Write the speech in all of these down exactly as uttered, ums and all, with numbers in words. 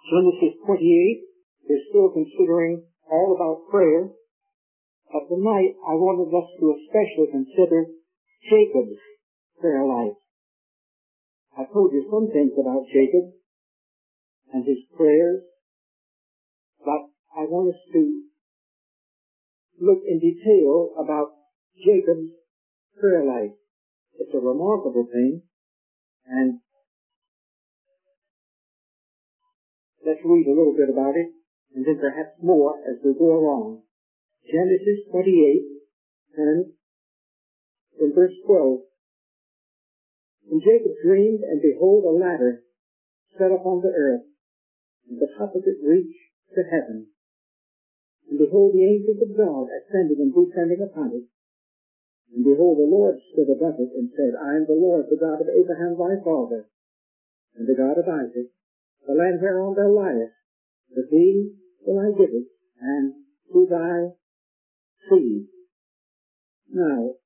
Genesis twenty-eight, we're still considering all about prayer, but tonight I wanted us to especially consider Jacob's prayer life. I told you some things about Jacob and his prayers, but I want us to look in detail about Jacob's prayer life. It's a remarkable thing, and let's read a little bit about it, and then perhaps more as we go along. Genesis twenty-eight, and in verse twelve, And Jacob dreamed, and behold, a ladder set upon the earth, and the top of it reached to heaven. And behold, the angels of God ascending and descending upon it. And behold, the Lord stood above it, and said, I am the Lord, the God of Abraham thy father, and the God of Isaac. The land whereon thou liest, to thee will I give it, and to thy seed. Now,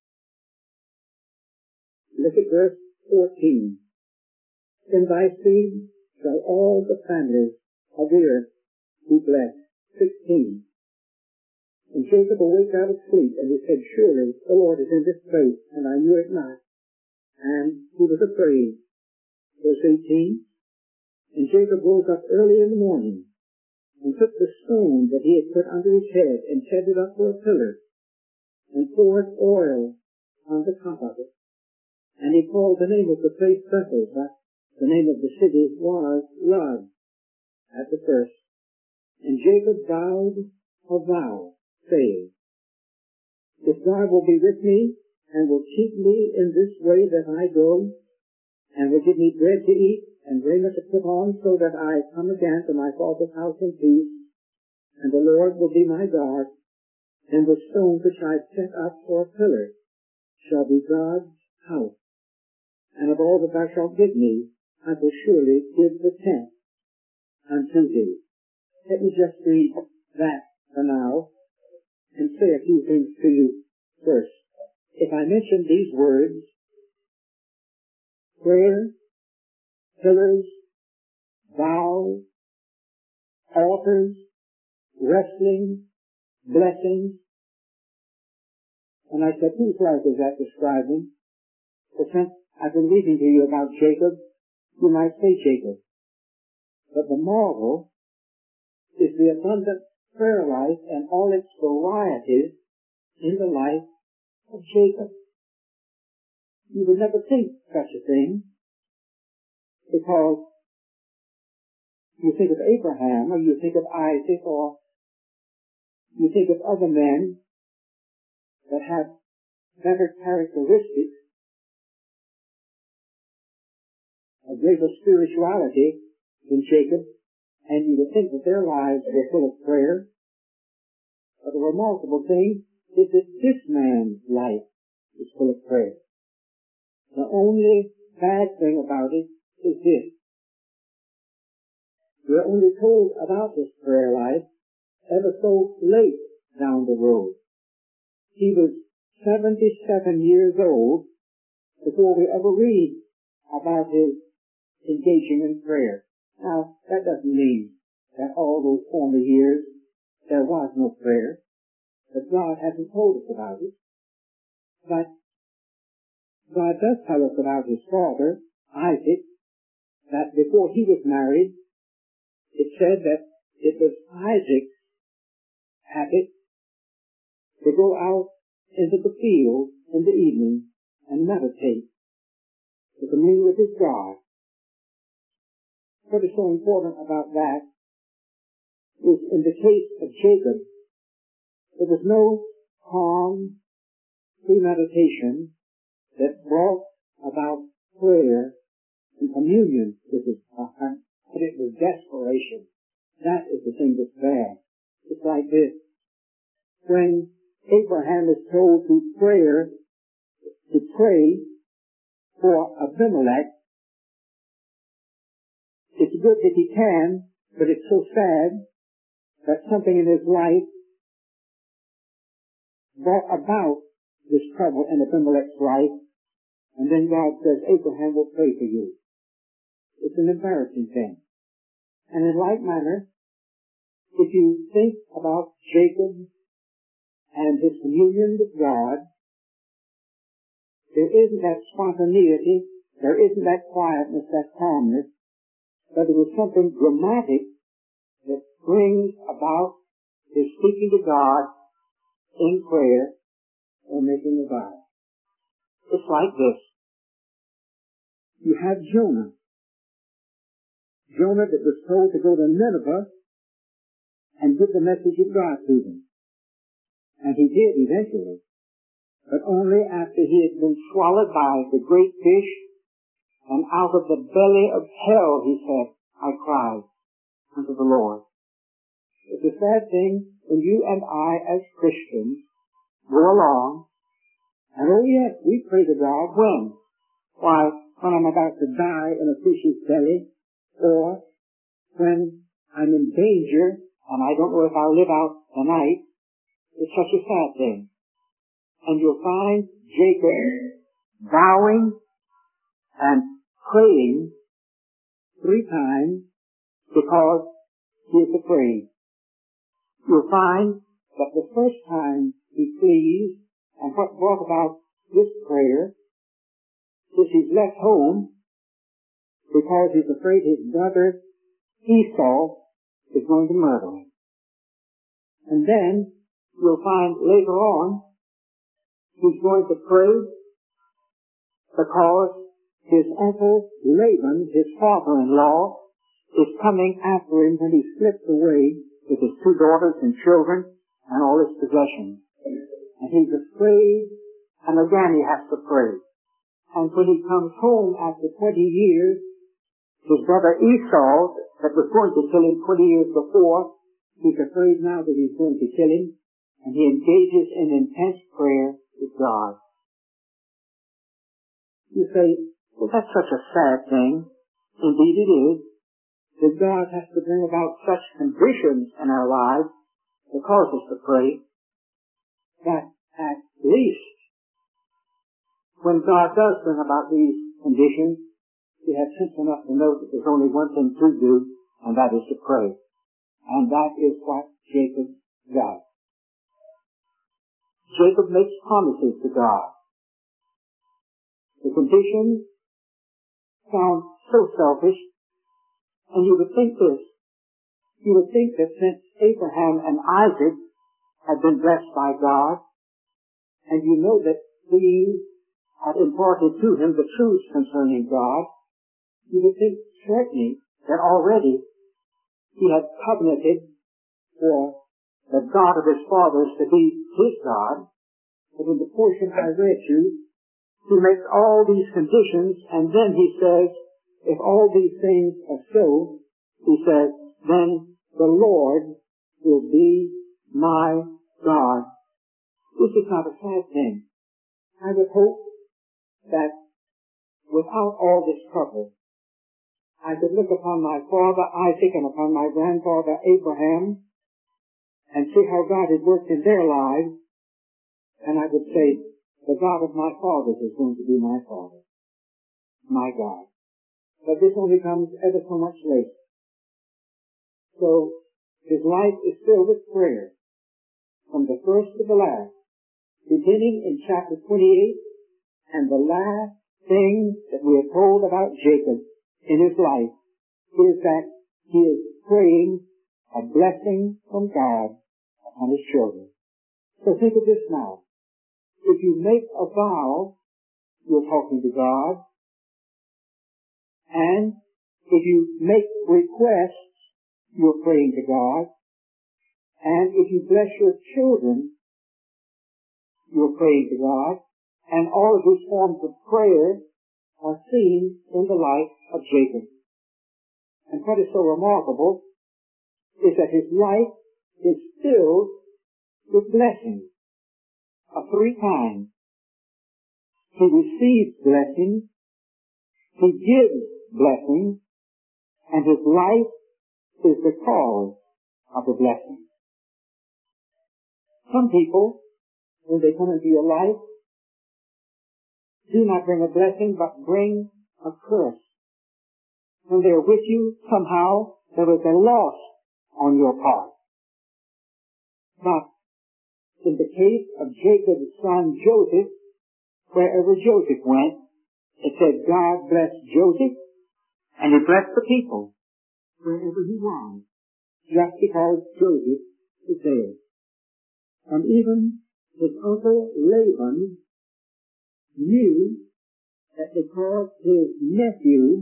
look at verse fourteen. In thy seed shall all the families of the earth be blessed. sixteen. And Jacob awaked out of sleep, and he said, Surely the Lord is in this place, and I knew it not. And he was afraid. Verse eighteen. And Jacob rose up early in the morning, and took the stone that he had put under his head, and set it up for a pillar, and poured oil on the top of it. And he called the name of the place Bethel, but the name of the city was Luz at the first. And Jacob vowed a vow, saying, If God will be with me, and will keep me in this way that I go, and will give me bread to eat, and raiment to put on, so that I come again to my father's house in peace, and the Lord will be my God, then the stone which I set up for a pillar shall be God's house. And of all that thou shalt give me, I will surely give the tenth unto thee. Let me just read that for now, and say a few things to you first. If I mention these words, prayer, pillars, vows, altars, wrestling, blessings, and I said, whose life is that describing? But since I've been reading to you about Jacob, you might say Jacob. But the marvel is the abundant prayer life and all its varieties in the life of Jacob. You would never think such a thing, because you think of Abraham, or you think of Isaac, or you think of other men that have better characteristics, a greater spirituality than Jacob, and you would think that their lives were full of prayer. But the remarkable thing is that this man's life is full of prayer. The only bad thing about it is this. We're only told about his prayer life ever so late down the road. He was seventy-seven years old before we ever read about his engaging in prayer. Now, that doesn't mean that all those former years there was no prayer, but God hasn't told us about it. But God does tell us about his father, Isaac, that before he was married, it said that it was Isaac's habit to go out into the field in the evening and meditate, to commune with his God. What is so important about that is, in the case of Jacob, there was no calm premeditation that brought about prayer and communion with his God, but it was desperation. That is the thing that's bad. It's like this. When Abraham is told to prayer, to pray for Abimelech, it's good that he can, but it's so sad that something in his life brought about this trouble in Abimelech's life, and then God says, Abraham will pray for you. It's an embarrassing thing. And in like manner, if you think about Jacob and his communion with God, there isn't that spontaneity, there isn't that quietness, that calmness, but there was something dramatic that brings about his speaking to God in prayer or making a vow. It's like this. You have Jonah. Jonah that was told to go to Nineveh and give the message of God to them. And he did eventually. But only after he had been swallowed by the great fish, and out of the belly of hell, he said, I cried unto the Lord. It's a sad thing when you and I as Christians go along, and oh yes, we pray to God when? Why, when I'm about to die in a fish's belly, or when I'm in danger, and I don't know if I'll live out the night. It's such a sad thing. And you'll find Jacob bowing and praying three times because he is afraid. You'll find that the first time he flees, and what brought about this prayer is he's left home because he's afraid his brother Esau is going to murder him. And then you'll find later on he's going to pray because his uncle Laban, his father-in-law, is coming after him when he slips away with his two daughters and children and all his possessions. And he's afraid, and again he has to pray. And when he comes home after twenty years, his brother Esau, that was going to kill him twenty years before, he's afraid now that he's going to kill him, and he engages in intense prayer with God. You say, well, that's such a sad thing. Indeed it is, that God has to bring about such conditions in our lives to cause us to pray, that at least when God does bring about these conditions, we have sense enough to know that there's only one thing to do, and that is to pray. And that is what Jacob does. Jacob makes promises to God. The conditions sound so selfish, and you would think this. You would think that since Abraham and Isaac had been blessed by God, and you know that these had imparted to him the truths concerning God, you would think certainly that already he had covenanted for the God of his fathers to be his God. But in the portion I read you, he makes all these conditions, and then he says, if all these things are so, he says, then the Lord will be my God. This is not a sad thing. I would hope that without all this trouble, I could look upon my father Isaac and upon my grandfather Abraham and see how God had worked in their lives, and I would say, the God of my fathers is going to be my Father, my God. But this only comes ever so much later. So, his life is filled with prayer, from the first to the last, beginning in chapter twenty-eight, and the last thing that we are told about Jacob in his life is that he is praying a blessing from God upon his children. So think of this now. If you make a vow, you're talking to God. And if you make requests, you're praying to God. And if you bless your children, you're praying to God. And all of these forms of prayer are seen in the life of Jacob. And what is so remarkable is that his life is filled with blessings. Of three kinds. He receives blessings, he gives blessings, and his life is the cause of the blessing. Some people, when they come into your life, do not bring a blessing, but bring a curse. When they're with you, somehow, there was a loss on your part. But in the case of Jacob's son Joseph, wherever Joseph went, it said God blessed Joseph, and he blessed the people wherever he was, just because Joseph was there. And even his uncle Laban knew that because his nephew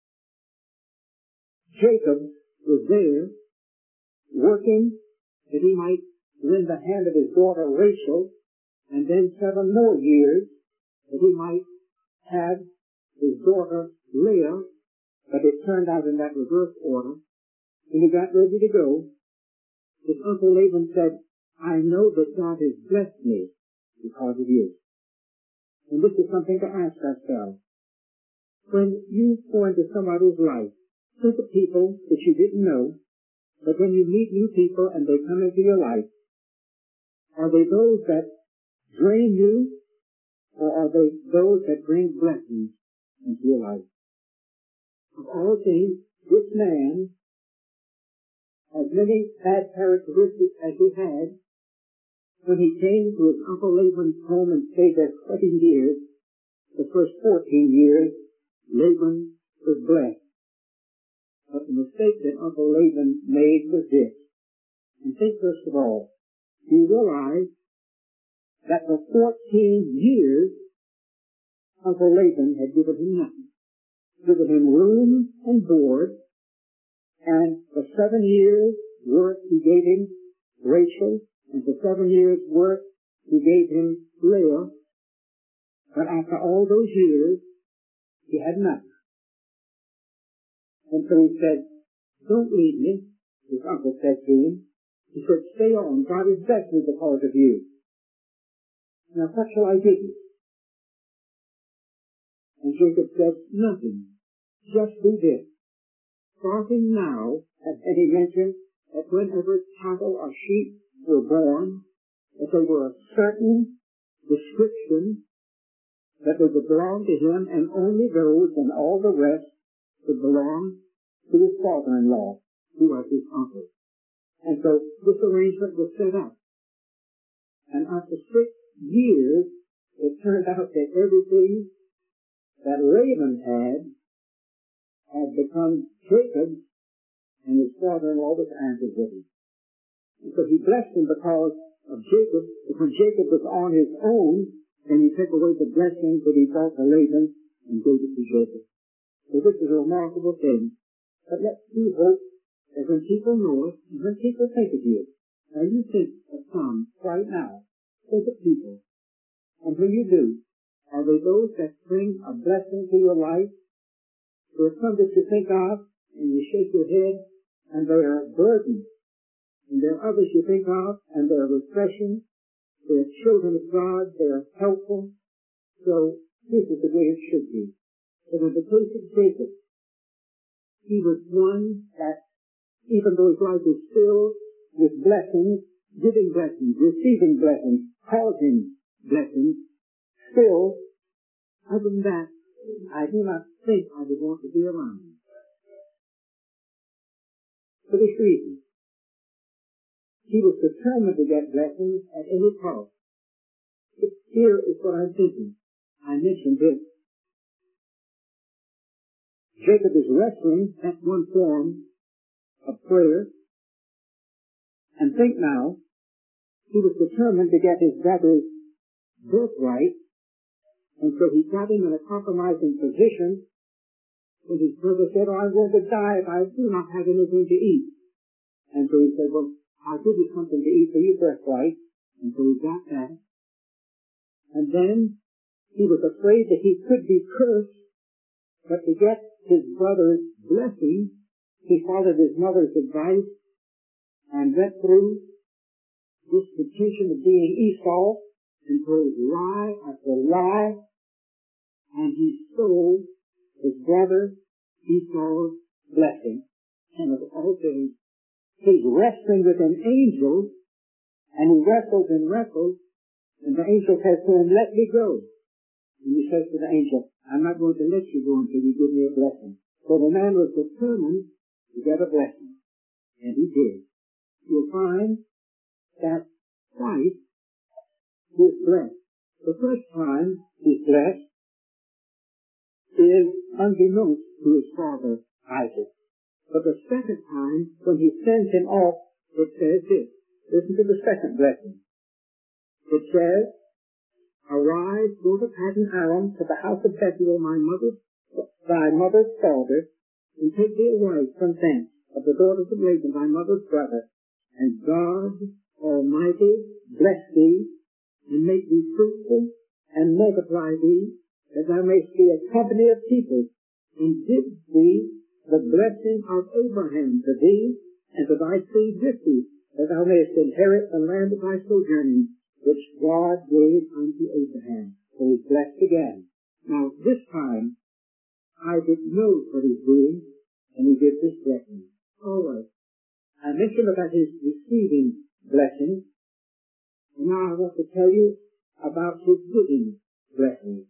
Jacob was there working that he might win the hand of his daughter Rachel, and then seven more years that he might have his daughter Leah, but it turned out in that reverse order. When he got ready to go, his uncle Laban said, I know that God has blessed me because of you. And this is something to ask ourselves. When you go into somebody's life, think of people that you didn't know, but when you meet new people and they come into your life, are they those that drain you, or are they those that bring blessings into your life? Of all things, this man, as many bad characteristics as he had, when he came to his uncle Laban's home and stayed there twenty years, the first fourteen years, Laban was blessed. But the mistake that Uncle Laban made was this. And think first of all, you realize that for fourteen years, Uncle Laban had given him nothing. Given him room and board, and for seven years' work he gave him Rachel, and for seven years' work he gave him Leah. But after all those years, he had nothing. And so he said, don't leave me, his uncle said to him. He said, stay on, God has blessed me because of you. Now what shall I give you? And Jacob said, nothing. Just do this. Starting now, and he mentioned that whenever cattle or sheep were born, that they were a certain description that was to belong to him, and only those and all the rest would belong to his father-in-law, who was his uncle. And so this arrangement was set up. And after six years, it turned out that everything that Laban had had become Jacob's, and his father-in-law was angry with him. And so he blessed him because of Jacob, but when Jacob was on his own, then he took away the blessing that he brought to Laban and gave it to Jacob. So this is a remarkable thing. But let's do hope that when people know it, and when people think of you, now you think of some right now, think of people. And when you do, are they those that bring a blessing to your life? There are some that you think of, and you shake your head, and they are a burden. And there are others you think of, and they are refreshing. They are children of God. They are helpful. So this is the way it should be. But in the case of Jacob, he was one that, even though his life was filled with blessings, giving blessings, receiving blessings, causing blessings, still, other than that, I do not think I would want to be around him. For this reason, he was determined to get blessings at any cost. Here is what I'm thinking. I mentioned this. Jacob is wrestling, that's one form of prayer. And think now, he was determined to get his brother's birthright, and so he got him in a compromising position when his brother said, oh, I'm going to die if I do not have anything to eat. And so he said, well, I'll give you something to eat for your birthright. And so he got that. And then he was afraid that he could be cursed, but to get his brother's blessing, he followed his mother's advice and went through this petition of being Esau and told lie after lie, and he stole his brother Esau's blessing. And of all things, he's wrestling with an angel, and he wrestles and wrestles, and the angel says to him, let me go. And he says to the angel, I'm not going to let you go until you give me a blessing. So the man was determined to get a blessing. And he did. You'll find that twice he's blessed. The first time he's blessed is unbeknownst to his father Isaac. But the second time, when he sends him off, it says this. Listen to the second blessing. It says, "Arise, go to Paddan Aram, to the house of Bethuel, my mother's, thy mother's daughter, and take thee a wife from thence, of the daughters of Laban, thy mother's brother, and God Almighty bless thee, and make thee fruitful, and multiply thee, that thou mayst be a company of people, and give thee the blessing of Abraham to thee, and to thy seed with thee, that thou mayest inherit the land of thy sojourning, which God gave unto Abraham." So he's blessed again. Now, this time, Isaac knows what he's doing, and he gives this blessing. All right. I mentioned about his receiving blessing, and now I want to tell you about his giving blessing.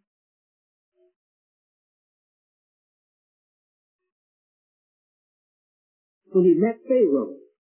When he met Pharaoh,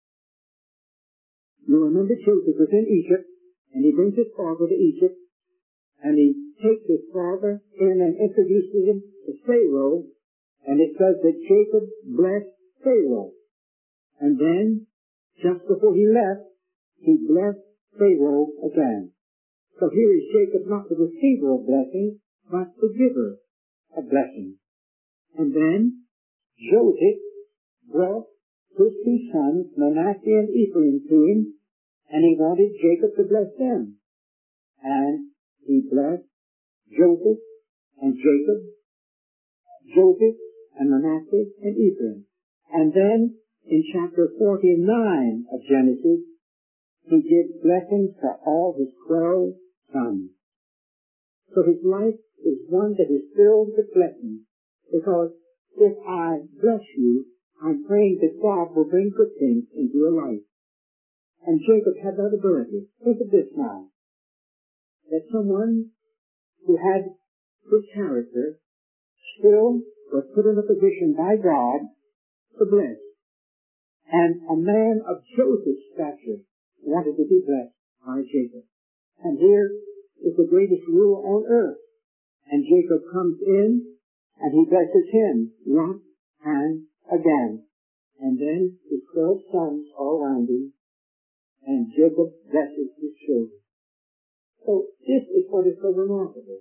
you remember Joseph was in Egypt, and he brings his father to Egypt, and he takes his father in and introduces him to Pharaoh, and it says that Jacob blessed Pharaoh. And then, just before he left, he blessed Pharaoh again. So here is Jacob, not the receiver of blessings, but the giver of blessings. And then, Joseph brought his two sons, Manasseh and Ephraim, to him, and he wanted Jacob to bless them. And he blessed Joseph and Jacob, Joseph and Manasseh and Ephraim. And then, in chapter forty-nine of Genesis, he gives blessings to all his twelve sons. So his life is one that is filled with blessings, because if I bless you, I'm praying that God will bring good things into your life. And Jacob had that ability. Think of this now, that someone who had good character still was put in a position by God to bless. And a man of Joseph's stature wanted to be blessed by Jacob. And here is the greatest ruler on earth. And Jacob comes in, and he blesses him once and again. And then his twelve sons are around him, and Jacob blesses his children. So this is what is so remarkable.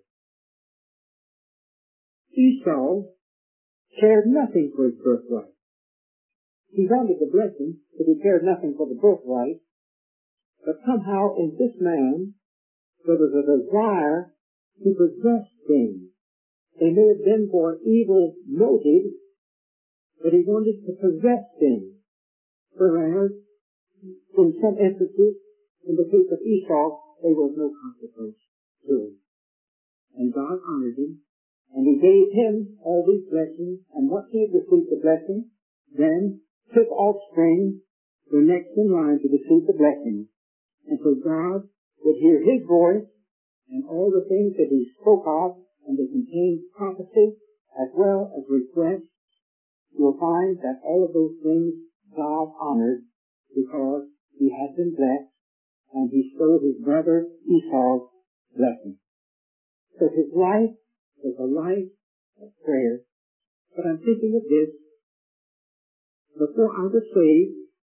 Esau cared nothing for his birthright. He wanted the blessing, but he cared nothing for the birthright. But somehow in this man, there was a desire to possess things. They may have been for evil motives, but he wanted to possess things. Whereas, in some instances, in the case of Esau, there was no consequence to him. And God honored him, and he gave him all these blessings, and once he had received the blessing, then his offspring were next in line to receive the blessing. And so God would hear his voice, and all the things that he spoke of, and they contained prophecy as well as requests. You'll find that all of those things God honored because he had been blessed, and he stole his brother Esau's blessing. So his life was a life of prayer. But I'm thinking of this. Before I was saved,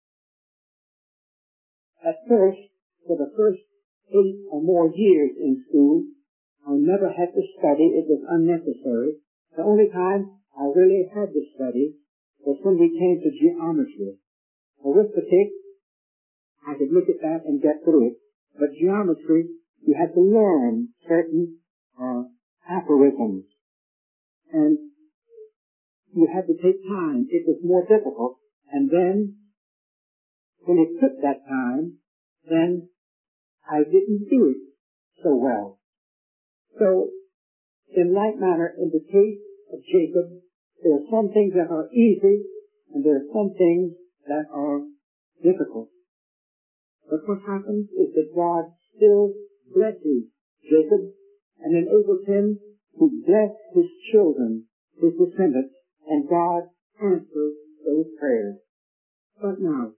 at first, for the first eight or more years in school, I never had to study. It was unnecessary. The only time I really had to study was when we came to geometry. Arithmetic, I could look at that and get through it. But geometry, you had to learn certain uh, aphorisms. And you had to take time. It was more difficult. And then, when it took that time, then I didn't do it so well. So, in like manner, in the case of Jacob, there are some things that are easy, and there are some things that are difficult. But what happens is that God still blesses Jacob and enables him to bless his children, his descendants, and God answers those prayers. But now,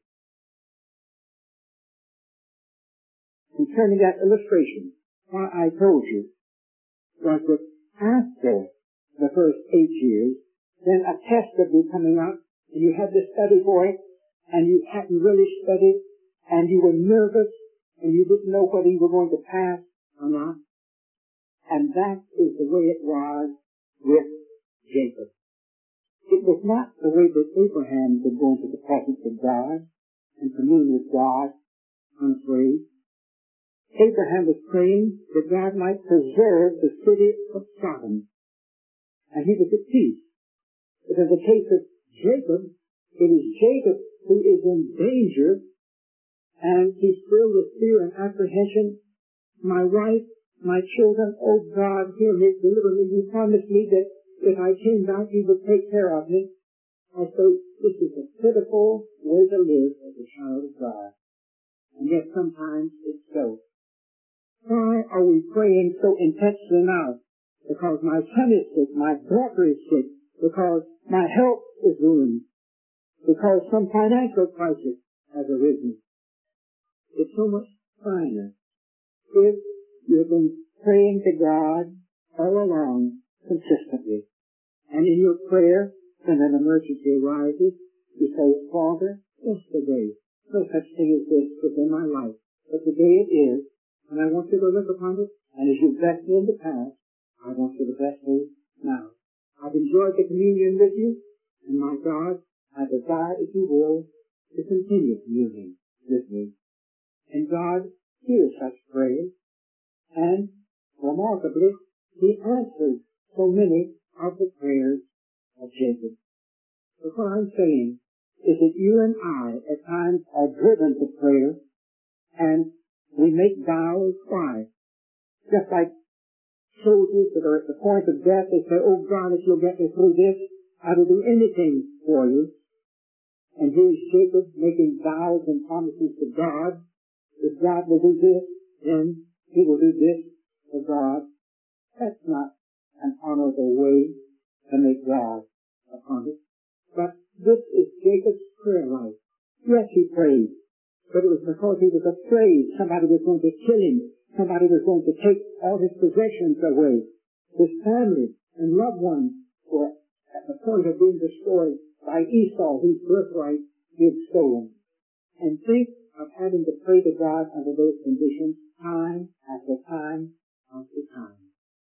concerning that illustration, what I told you was that after the first eight years, then a test would be coming up, and you had to study for it, and you hadn't really studied, and you were nervous, and you didn't know whether you were going to pass or not. And that is the way it was with Jacob. It was not the way that Abraham would go into the presence of God and commune with God unafraid. Abraham was praying that God might preserve the city of Sodom, and he was at peace. But in the case of Jacob, it is Jacob who is in danger, and he's filled with fear and apprehension. My wife, my children, oh God, hear me, deliver me. You promised me that if I came back, you would take care of me. I say, this is a pitiful way to live as a child of God. And yet sometimes it's so. Why are we praying so intensely now? Because my son is sick, my daughter is sick, because my health is ruined, because some financial crisis has arisen. It's so much finer if you have been praying to God all along consistently. And in your prayer, when an emergency arises, you say, Father, yesterday, no such thing as this within my life, but today it is, and I want you to look upon it, and as you blessed me in the past, I want you to bless me now. I've enjoyed the communion with you, and my God, I desire, if you will, to continue communing with me. And God hears such prayers, and remarkably, He answers so many of the prayers of Jacob. But what I'm saying is that you and I at times are driven to prayer, and we make vows. Why? Just like soldiers that are at the point of death, they say, oh God, if you'll get me through this, I will do anything for you. And here's Jacob making vows and promises to God. If God will do this, then he will do this for God. That's not an honorable way to make God a promise. But this is Jacob's prayer life. Yes, he prayed, but it was because he was afraid somebody was going to kill him. Somebody was going to take all his possessions away. His family and loved ones were at the point of being destroyed by Esau, whose birthright he had stolen. And think of having to pray to God under those conditions time after time after time.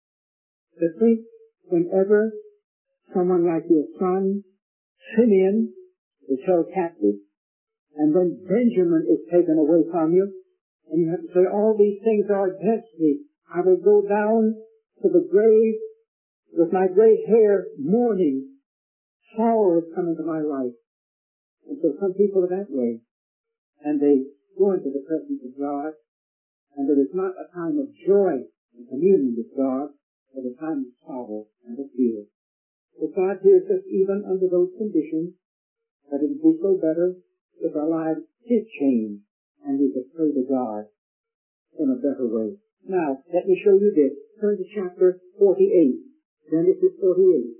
To think whenever someone like your son, Simeon, is held captive, and then Benjamin is taken away from you, and you have to say, all these things are against me. I will go down to the grave with my gray hair mourning. Sorrow has come into my life. And so some people are that way. And they go into the presence of God, and there is not a time of joy and communion with God, but a time of sorrow and of fear. But God hears us even under those conditions, but it would be so better if our lives did change and we could pray to God in a better way. Now, let me show you this. Turn to chapter forty-eight. Genesis forty-eight.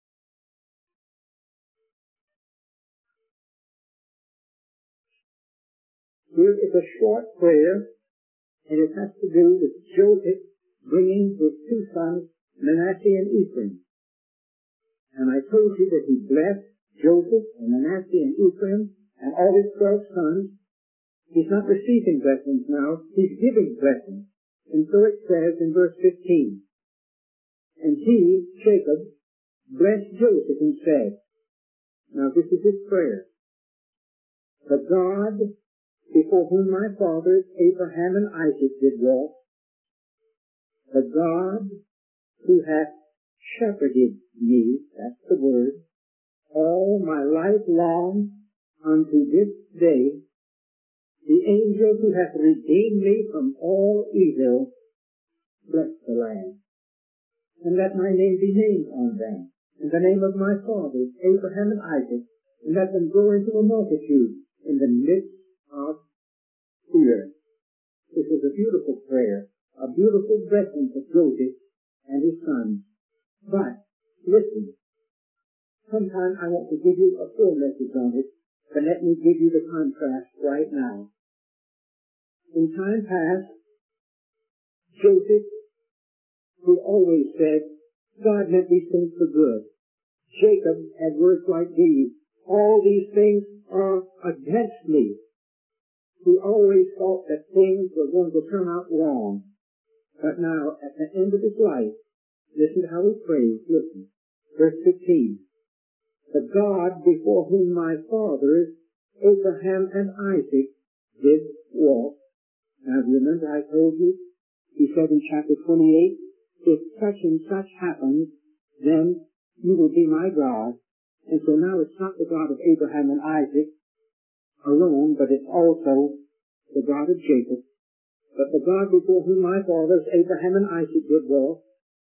Here is a short prayer, and it has to do with Joseph bringing his two sons, Manasseh and Ephraim. And I told you that he blessed Joseph and Manasseh and Ephraim and all his twelve sons. He's not receiving blessings now, he's giving blessings. And so it says in verse fifteen, and he, Jacob, blessed Joseph and said, now this is his prayer, the God before whom my fathers Abraham and Isaac did walk, the God who hath shepherded me, that's the word, all my life long unto this day, the angel who hath redeemed me from all evil, bless the land. And let my name be named on them, in the name of my fathers, Abraham and Isaac, and let them grow into a multitude in the midst of the earth. This is a beautiful prayer, a beautiful blessing for Joseph and his sons. But, listen, sometime I want to give you a full message on it, but let me give you the contrast right now. In time past, Joseph, who always said, God meant these things for good. Jacob had words like these, all these things are against me. He always thought that things were going to turn out wrong. But now, at the end of his life, listen to how he prays. Listen. Verse fifteen. The God before whom my fathers, Abraham and Isaac, did walk. Now, do you remember I told you? He said in chapter twenty-eight, if such and such happens, then you will be my God. And so now it's not the God of Abraham and Isaac alone, but it's also the God of Jacob. But the God before whom my fathers, Abraham and Isaac, did walk,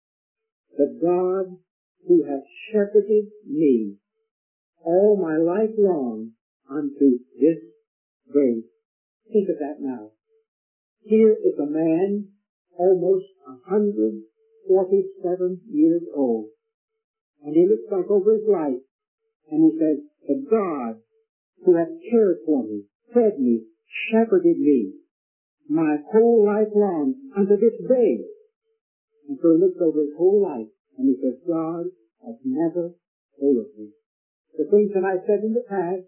the God who has shepherded me all my life long unto this day. Think of that now. Here is a man almost one hundred forty-seven years old. And he looks back over his life and he says, the God who has cared for me, fed me, shepherded me my whole life long unto this day. And so he looks over his whole life and he says, God has never failed me. The things that I said in the past,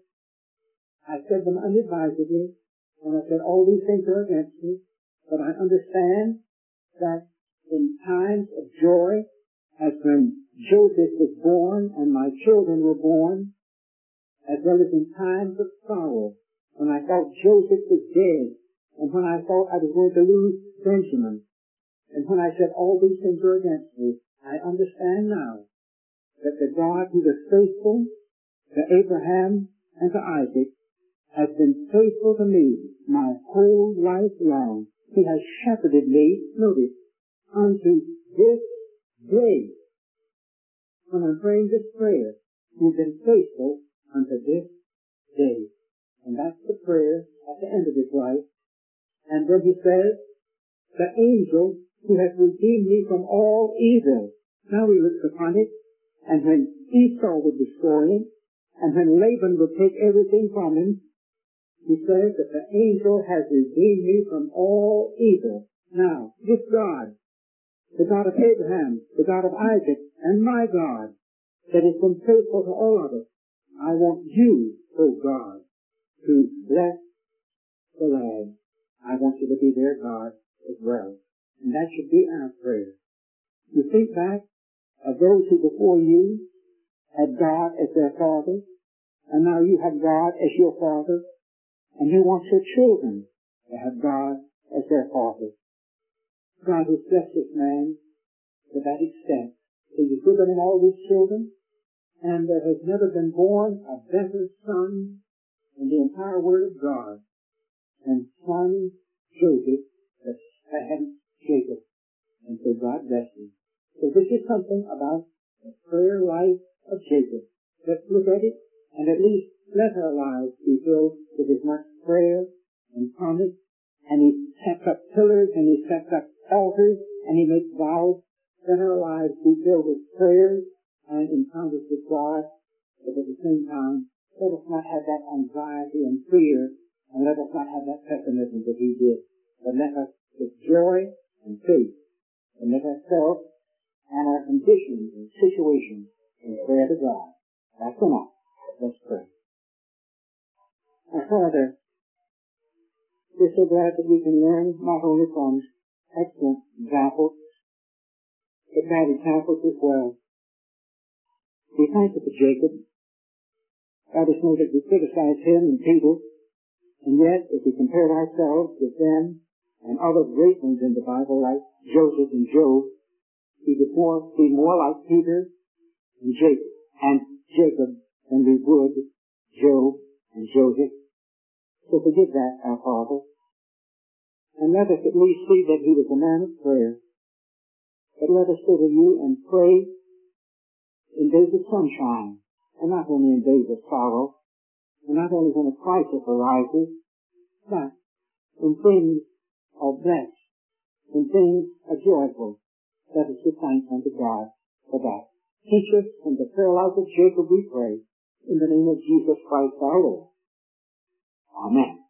I said them unadvisedly, and I said all these things are against me, but I understand that in times of joy, as when Joseph was born and my children were born, as well as in times of sorrow, when I thought Joseph was dead, and when I thought I was going to lose Benjamin, and when I said all these things are against me, I understand now that the God who was faithful to Abraham and to Isaac has been faithful to me my whole life long. He has shepherded me, notice, unto this day. When I'm praying this prayer, He's been faithful unto this day. And that's the prayer at the end of his life. And then he says, the angel who has redeemed me from all evil. Now he looks upon it, and when Esau would destroy him, and when Laban would take everything from him, he says that the angel has redeemed me from all evil. Now, this God, the God of Abraham, the God of Isaac, and my God, that has been faithful to all of us, I want you, O God, to bless the lad. I want you to be their God as well. And that should be our prayer. You think back of those who before you had God as their father, and now you have God as your father, and you want your children to have God as their father. God has blessed this man to that extent. So you've given him all these children, and there has never been born a better son in the entire Word of God than son Joseph, the second Jacob. And so God bless him. So this is something about the prayer life of Jacob. Let's look at it, and at least let our lives be filled with as much prayer and promise. And he sets up pillars, and he sets up altars, and he makes vows. Let our lives be filled with prayers and encounters with God, but at the same time, let us not have that anxiety and fear, and let us not have that pessimism that he did, but let us with joy and faith, and let ourselves and our conditions and situations in prayer to God. That's enough. Let's pray. Our Father, we're so glad that we can learn not only from excellent examples, but bad examples as well. We thank you for Jacob. God us know that we criticize him and Peter, and yet if we compare ourselves with them and other great ones in the Bible like Joseph and Job, we would more, be more like Peter and Jacob, and Jacob than we would Job and Joseph. So forgive that, our Father, and let us at least see that he was a man of prayer. But let us go to you and pray in days of sunshine, and not only in days of sorrow, and not only when a crisis arises, but when things are blessed, when things are joyful. Let us give thanks unto God for that. Teach us from the prayer life of Jacob, we pray, in the name of Jesus Christ our Lord. Amen.